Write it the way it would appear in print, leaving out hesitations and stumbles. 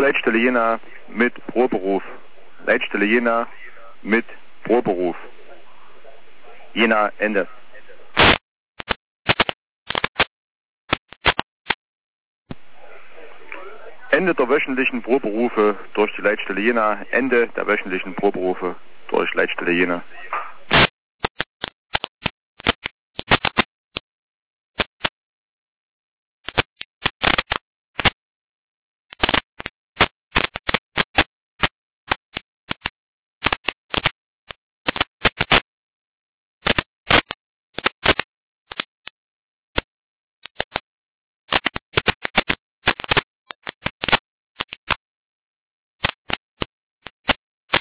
Leitstelle Jena mit Proberuf. Leitstelle Jena mit Proberuf. Jena, Ende. Ende der wöchentlichen Proberufe durch die Leitstelle Jena. Ende der wöchentlichen Proberufe durch Leitstelle Jena.